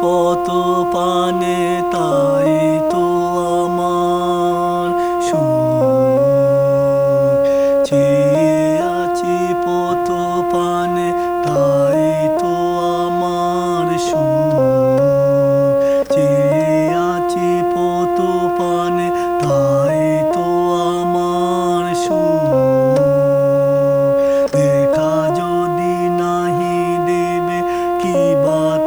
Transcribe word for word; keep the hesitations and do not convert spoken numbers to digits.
পত পানে তাই তো আমার সুখ। চেয়ে আছি পত পানে তাই তো আমার সুখ। চেয়ে আছি পত পানে তাই তো আমার সুখ। দেখা যদি নাহি দেবে কি বা